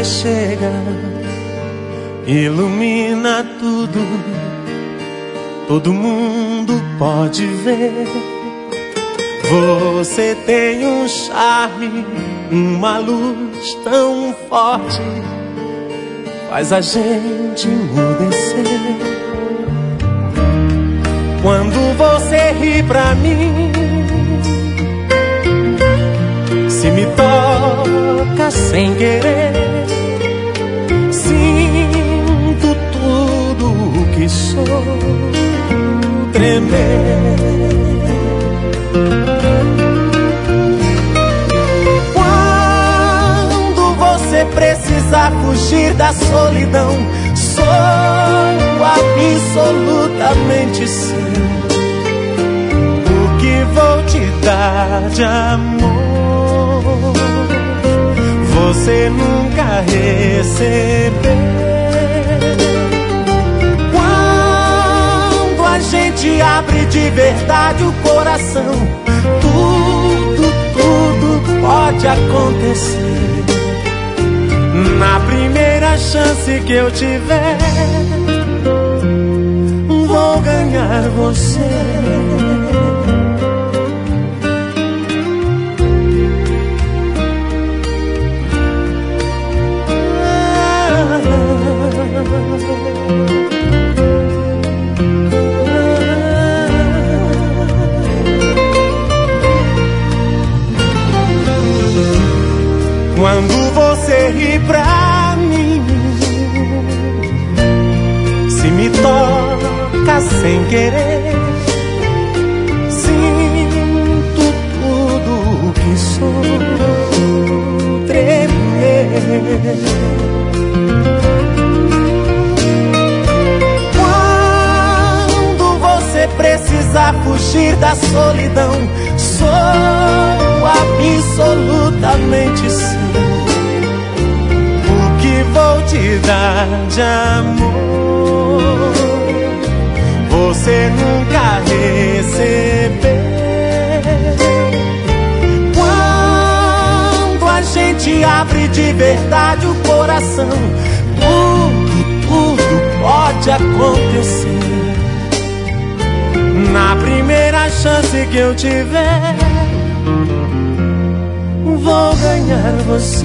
você chega, ilumina tudo, todo mundo pode ver. Você tem um charme, uma luz tão forte, faz a gente enmudecer. Quando você ri pra mim, se me toca sem querer, sinto tudo o que sou tremer. Quando você precisar fugir da solidão, sou absolutamente seu. O que vou te dar de amor, você nunca recebeu. Quando a gente abre de verdade o coração, tudo pode acontecer. Na primeira chance que eu tiver, vou ganhar você. Quando você ri pra mim, se me toca sem querer, sinto tudo o que sou tremer. Quando você precisar fugir da solidão, sou absolutamente seu. O que vou te dar de amor, você nunca recebeu. Quando a gente abre de verdade o coração, tudo pode acontecer. Na primeira chance que eu tiver, vou ganhar você.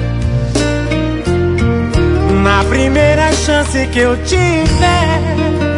Na primeira chance que eu tiver,